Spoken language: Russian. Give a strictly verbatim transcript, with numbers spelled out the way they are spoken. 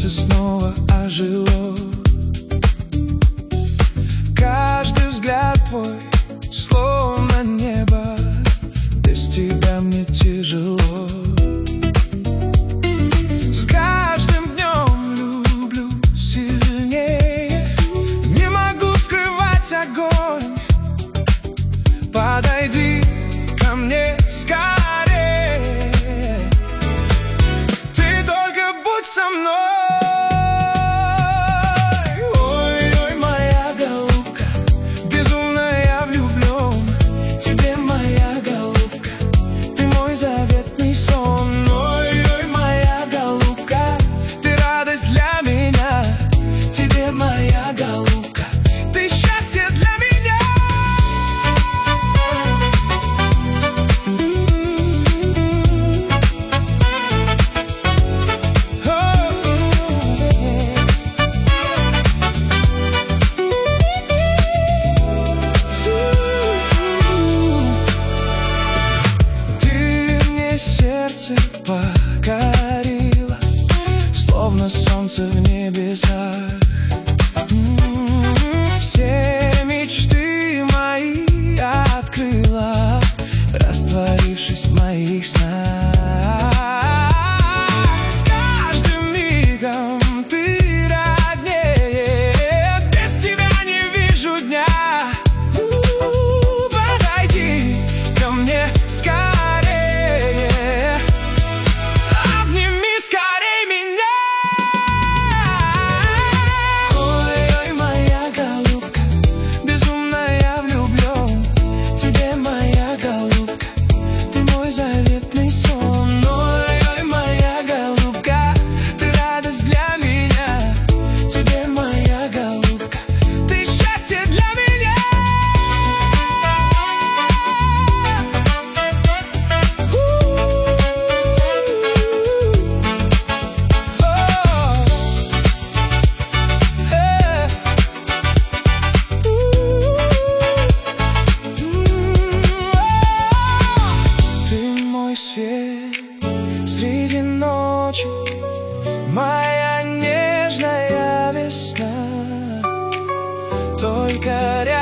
сердце снова ожило. Каждый взгляд твой словно небо, без тебя мне тяжело. С каждым днем люблю сильнее, не могу скрывать огонь. Подойди ко мне скорее, ты только будь со мной. Ой-ой, моя голубка, безумно я влюблен. Тебе, моя голубка, ты мой заветный сон. Ой-ой, моя голубка, ты радость для меня. Тебе, моя голубка, ты счастье для меня. Сердце покорило, словно солнце в небесах. М-м-м, все мечты мои открыла, растворившись в моих снах. С каждым мигом ты роднее, без тебя не вижу дня. У-у-у, подойди ко мне скорее. Заветный сон. Ой-ой, моя голубка, ты радость для меня. Тебе, моя голубка, ты счастье для меня. Свет среди ночи, моя нежная весна, только рядом.